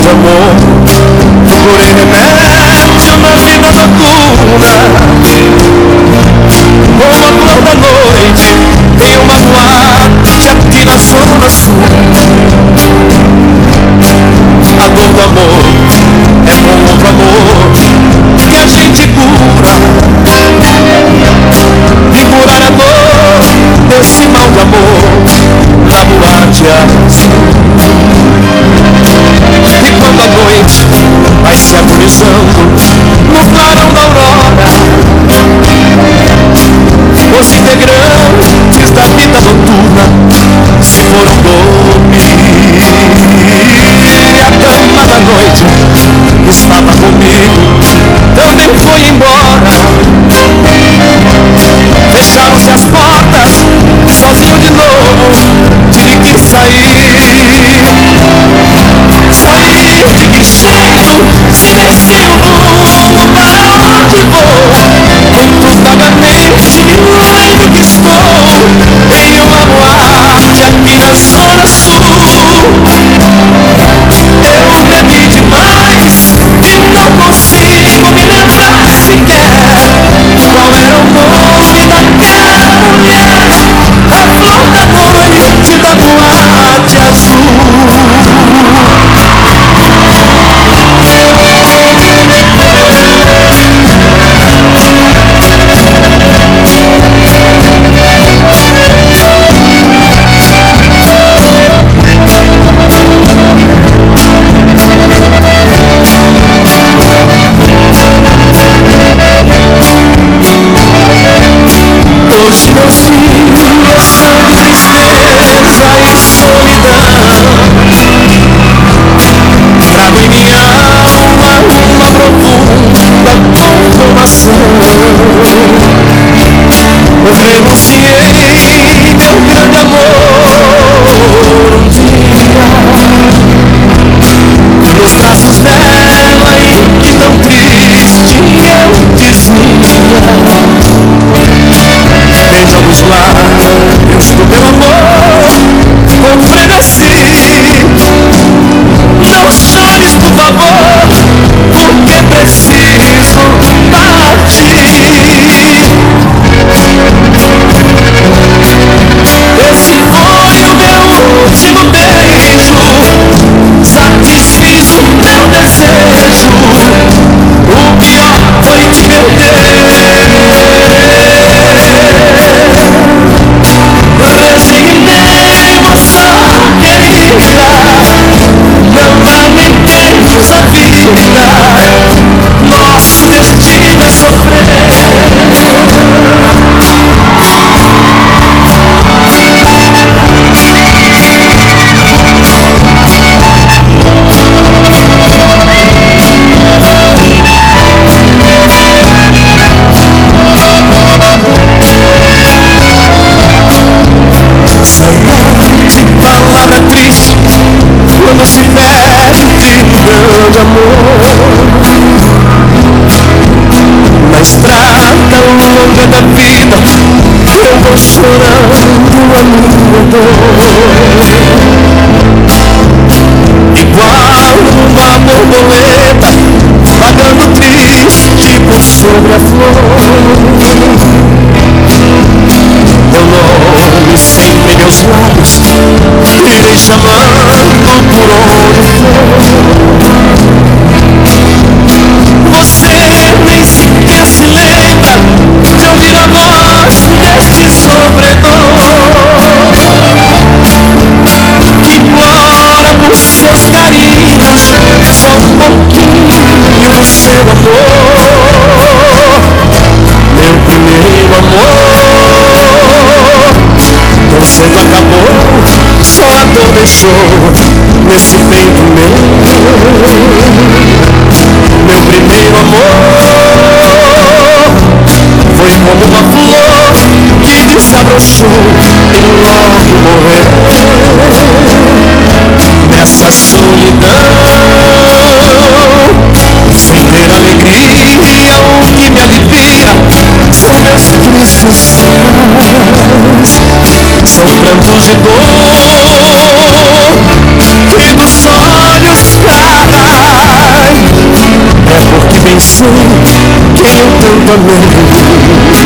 de amor. Procurei remédio na vida noturna, como a flor da noite em uma boate aqui na zona sul. A dor do amor é com outro amor que a gente cura. E curar a dor desse mal de amor na boate azul. E quando a noite vai se agonizando no clarão da aurora, os integrantes da vida noturna se foram dormir. E a dama da noite estava comigo, também foi embora. Fecharam-se as portas, sozinho de novo, tive que sair. Sair de que jeito, sem destino, para onde vou? Muito vagamente me lembro que estou em uma boate aqui na zona sul. Eu bebi demais e não consigo me lembrar sequer qual era o nome daquela mulher, a flor da noite da boate azul. Hoje meus dias são de tristeza e solidão. Trago em minha alma uma profunda conformação. Renunciei meu grande amor um dia nos braços dela, e que tão triste eu dizia: vejamos lá, Deus do meu amor, ofereci. Não chores, por favor, porque preciso partir. Esse foi o meu último beijo, satisfiz o meu desejo. O pior foi te perder. Resignei, moça querida, não lamentemos a vida, nosso destino é sofrer. Saudade, palavra triste, quando se perde um grande amor. Na estrada longa da vida, eu vou chorando a minha dor. Igual uma borboleta, vagando triste por sobre a flor. Teu nome sempre em meus lábios irei chamando por onde for. Você nem sequer se lembra de ouvir a voz deste sofredor que implora por seus carinhos, só um pouquinho do seu amor. Meu primeiro amor, tão cedo acabou, só a dor deixou nesse peito meu. Meu primeiro amor foi como uma flor que desabrochou e logo morreu. Nessa solidão, sem ter alegria, o que me alivia são meus tristes sons, são prantos de dor que dos olhos cada eu tanto amei.